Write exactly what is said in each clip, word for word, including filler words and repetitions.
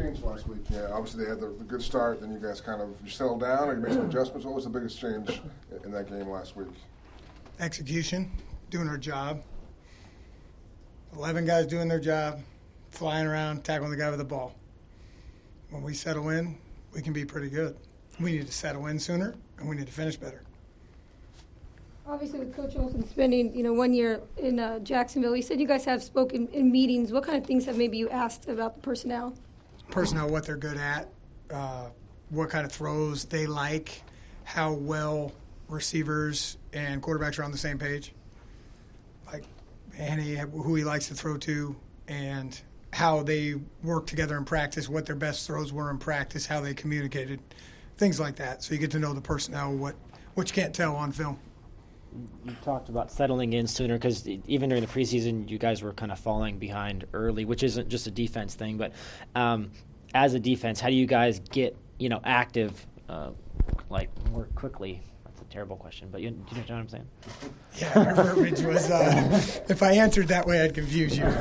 changed last week? Yeah, obviously they had the, the good start, then you guys kind of you settled down, or you made some adjustments. What was the biggest change in that game last week? Execution, doing our job. Eleven guys doing their job, flying around, tackling the guy with the ball. When we settle in, we can be pretty good. We need to settle in sooner, and we need to finish better. Obviously, with Coach Olson spending, you know, one year in uh, Jacksonville, he said you guys have spoken in meetings. What kind of things have maybe you asked about the personnel? Personnel, what they're good at, uh, what kind of throws they like, how well receivers and quarterbacks are on the same page. Like Manny, who he likes to throw to, and how they work together in practice, what their best throws were in practice, how they communicated, things like that. So you get to know the personnel, what, what you can't tell on film. You talked about settling in sooner because even during the preseason, you guys were kind of falling behind early, which isn't just a defense thing. But um, as a defense, how do you guys get you know active uh, like more quickly? That's a terrible question, but you, you know what I'm saying? Yeah, our verbiage was uh, if I answered that way, I'd confuse you.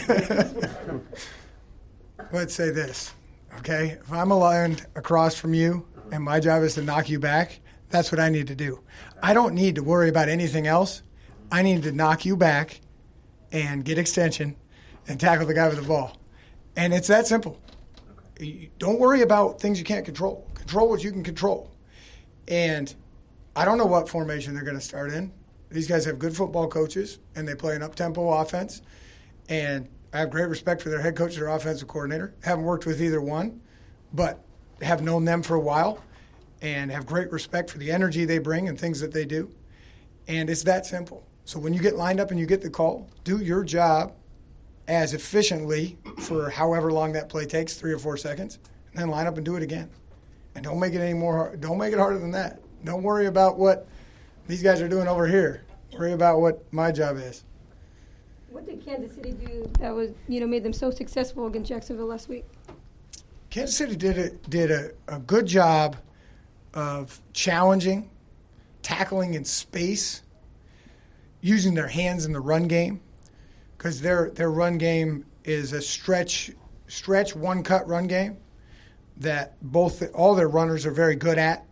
Let's say this, okay? If I'm aligned across from you and my job is to knock you back, that's what I need to do. I don't need to worry about anything else. I need to knock you back and get extension and tackle the guy with the ball. And it's that simple. Don't worry about things you can't control. Control what you can control. And I don't know what formation they're going to start in. These guys have good football coaches, and they play an up-tempo offense. And I have great respect for their head coach, their offensive coordinator. Haven't worked with either one, but have known them for a while. And have great respect for the energy they bring and things that they do. And it's that simple. So when you get lined up and you get the call, do your job as efficiently for however long that play takes, three or four seconds, and then line up and do it again. And don't make it any more, don't make it harder than that. Don't worry about what these guys are doing over here. Worry about what my job is. What did Kansas City do that was, you know, made them so successful against Jacksonville last week? Kansas City did a, did a, a good job of challenging, tackling in space, using their hands in the run game, because their their run game is a stretch, stretch one cut run game that both all their runners are very good at,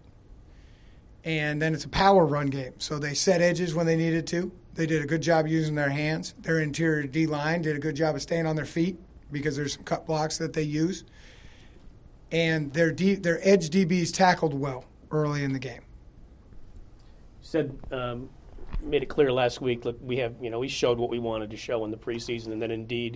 and then it's a power run game. So they set edges when they needed to. They did a good job using their hands. Their interior D line did a good job of staying on their feet because there's some cut blocks that they use, and their D, their edge D Bs tackled well early in the game. You said, um, made it clear last week, look, we have, you know, we showed what we wanted to show in the preseason, and then indeed,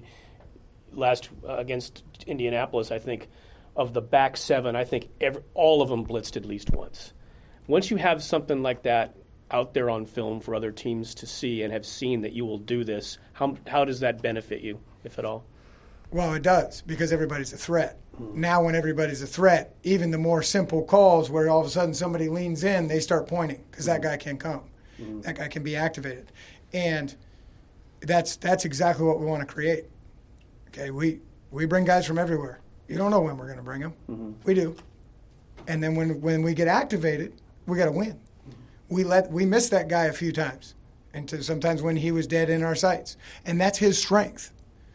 last uh, against Indianapolis, I think, of the back seven, I think every, all of them blitzed at least once. Once you have something like that out there on film for other teams to see and have seen that you will do this, how how does that benefit you, if at all? Well, it does, because everybody's a threat. Now when everybody's a threat, even the more simple calls where all of a sudden somebody leans in, they start pointing because that guy can come. Mm-hmm. That guy can be activated. And that's that's exactly what we want to create. Okay, we, we bring guys from everywhere. You don't know when we're going to bring them. Mm-hmm. We do. And then when when we get activated, we got to win. Mm-hmm. We let we missed that guy a few times, and to sometimes when he was dead in our sights. And that's his strength.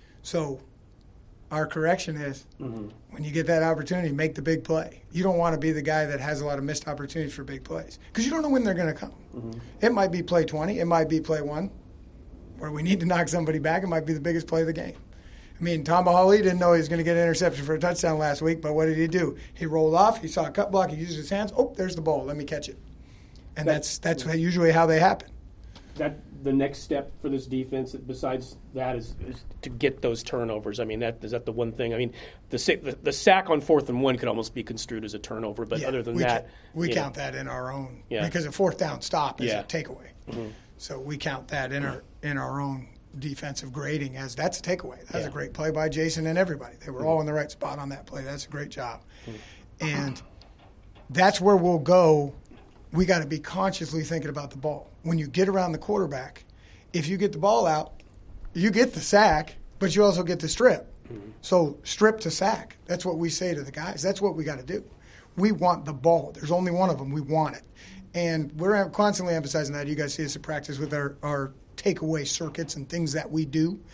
So our correction is mm-hmm. when you get that opportunity, make the big play. You don't want to be the guy that has a lot of missed opportunities for big plays because you don't know when they're going to come. Mm-hmm. It might be play twenty. It might be play one where we need to knock somebody back. It might be the biggest play of the game. I mean, Tom Bahali didn't know he was going to get an interception for a touchdown last week, but what did he do? He rolled off. He saw a cut block. He used his hands. Oh, there's the ball. Let me catch it. And that's that's usually how they happen. That the next step for this defense, besides that, is, is to get those turnovers. I mean, that is that the one thing. I mean, the the, the sack on fourth and one could almost be construed as a turnover, but yeah, other than we that, can, we count know. that in our own yeah. because a fourth down stop is yeah. a takeaway. Mm-hmm. So we count that in our in our own defensive grading as that's a takeaway. That's yeah. a great play by Jason and everybody. They were mm-hmm. all in the right spot on that play. That's a great job, mm-hmm. and that's where we'll go. We got to be consciously thinking about the ball. When you get around the quarterback, if you get the ball out, you get the sack, but you also get the strip. Mm-hmm. So strip to sack. That's what we say to the guys. That's what we got to do. We want the ball. There's only one of them. We want it. And we're constantly emphasizing that. You guys see us at practice with our, our takeaway circuits and things that we do.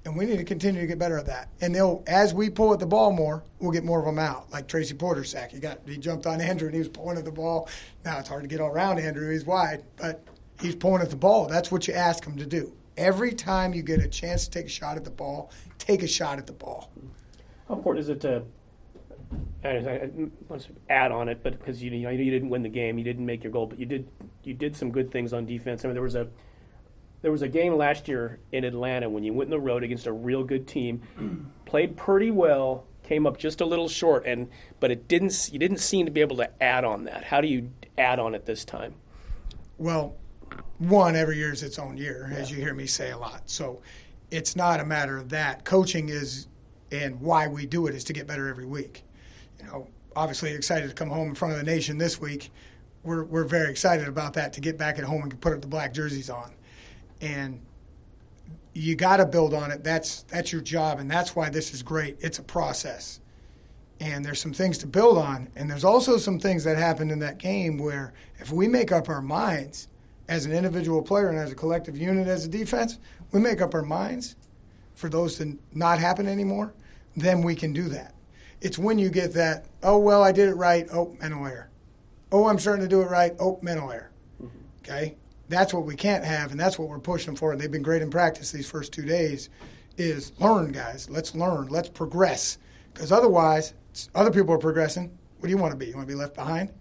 And we need to continue to get better at that. And they'll, as we pull at the ball more, we'll get more of them out. Like Tracy Porter's sack. He got he jumped on Andrew and he was pulling at the ball. Now it's hard to get all around Andrew. He's wide, but he's pulling at the ball. That's what you ask him to do. Every time you get a chance to take a shot at the ball, take a shot at the ball. How important is it to I, I, let's add on it, but because you, you know you didn't win the game, you didn't make your goal, but you did you did some good things on defense. I mean, there was a there was a game last year in Atlanta when you went on the road against a real good team, played pretty well, came up just a little short, and but it didn't you didn't seem to be able to add on that. How do you add on it this time? Well, one, every year is its own year, yeah. as you hear me say a lot. So it's not a matter of that. Coaching is, and why we do it is to get better every week. You know, obviously excited to come home in front of the nation this week. We're we're very excited about that, to get back at home and put up the black jerseys on. And you got to build on it. That's that's your job, and that's why this is great. It's a process. And there's some things to build on. And there's also some things that happened in that game where if we make up our minds as an individual player and as a collective unit as a defense, we make up our minds for those to not happen anymore, then we can do that. It's when you get that, oh, well, I did it right, oh, mental error. Oh, I'm starting to do it right, oh, mental error. Mm-hmm. Okay? That's what we can't have, and that's what we're pushing for. And they've been great in practice these first two days, is learn, guys. Let's learn. Let's progress. Because otherwise, other people are progressing. What do you want to be? You want to be left behind?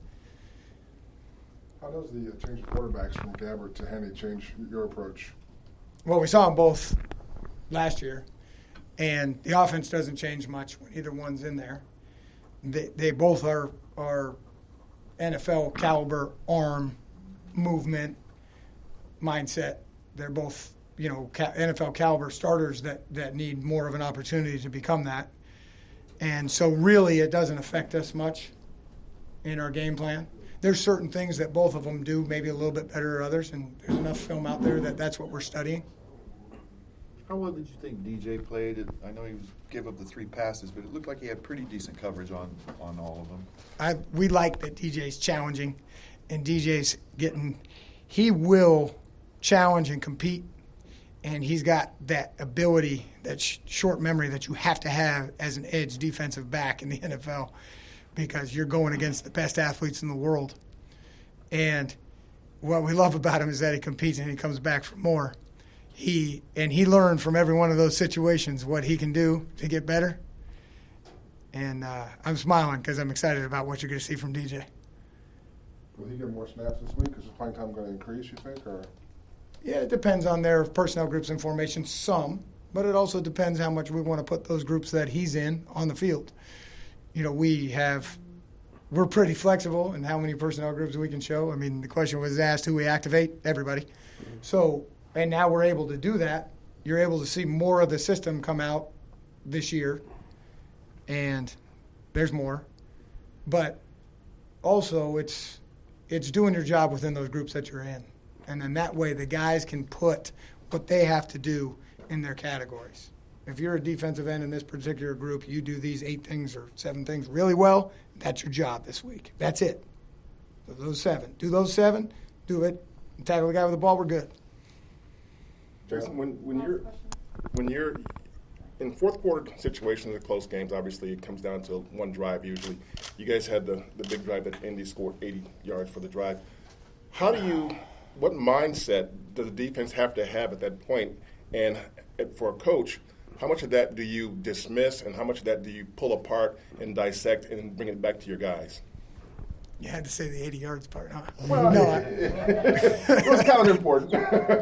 How does the uh, change of quarterbacks from Gabbert to Henne change your approach? Well, we saw them both last year, and the offense doesn't change much when either one's in there. They, they both are, are N F L caliber arm movement mindset. They're both, you know, N F L caliber starters that, that need more of an opportunity to become that. And so really it doesn't affect us much in our game plan. There's certain things that both of them do maybe a little bit better than others, and there's enough film out there that that's what we're studying. How well did you think D J played? It, I know he was, gave up the three passes, but it looked like he had pretty decent coverage on, on all of them. I we like that D J's challenging, and D J's getting – he will challenge and compete, and he's got that ability, that sh- short memory that you have to have as an edge defensive back in the N F L, because you're going against the best athletes in the world. And what we love about him is that he competes and he comes back for more. He and he learned from every one of those situations what he can do to get better. And uh, I'm smiling because I'm excited about what you're going to see from D J. Will he get more snaps this week? Is his playing time going to increase, you think? Or yeah, it depends on their personnel groups and formation, some. But it also depends how much we want to put those groups that he's in on the field. You know, we have – we're pretty flexible in how many personnel groups we can show. I mean, the question was asked who we activate, everybody. Mm-hmm. So – and now we're able to do that. You're able to see more of the system come out this year, and there's more. But also it's it's doing your job within those groups that you're in. And then that way the guys can put what they have to do in their categories. If you're a defensive end in this particular group, you do these eight things or seven things really well, that's your job this week. That's it. So those seven. Do those seven, do it, and tackle the guy with the ball, we're good. Jason, when, when you're when you're in fourth quarter situations of close games, obviously it comes down to one drive usually. You guys had the, the big drive that Indy scored eighty yards for the drive. How do you, what mindset does the defense have to have at that point? And for a coach, how much of that do you dismiss and how much of that do you pull apart and dissect and bring it back to your guys? You had to say the eighty yards part, huh? Well, no, it, it was kind of important.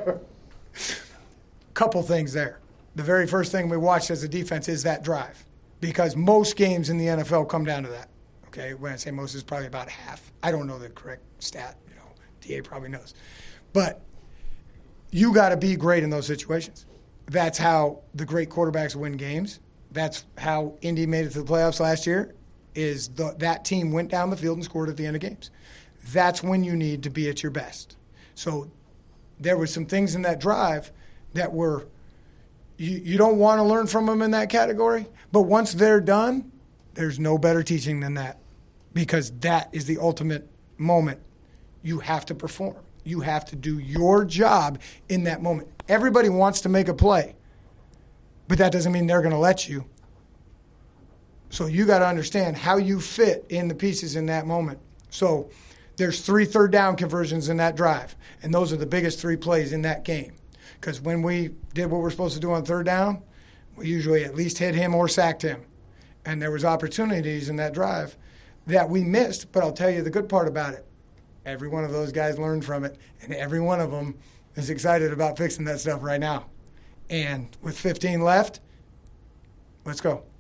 Couple things there. The very first thing we watched as a defense is that drive, because most games in the N F L come down to that. Okay, when I say most, it's probably about half. I don't know the correct stat. You know, D A probably knows, but you got to be great in those situations. That's how the great quarterbacks win games. That's how Indy made it to the playoffs last year. Is the, that team went down the field and scored at the end of games. That's when you need to be at your best. So there were some things in that drive that were you, you don't want to learn from them in that category, but once they're done, there's no better teaching than that, because that is the ultimate moment. You have to perform. You have to do your job in that moment. Everybody wants to make a play, but that doesn't mean they're going to let you. So you got to understand how you fit in the pieces in that moment. So there's three third down conversions in that drive, and those are the biggest three plays in that game. Because when we did what we're supposed to do on third down, we usually at least hit him or sacked him. And there was opportunities in that drive that we missed, but I'll tell you the good part about it. Every one of those guys learned from it, and every one of them is excited about fixing that stuff right now. And with fifteen left, let's go.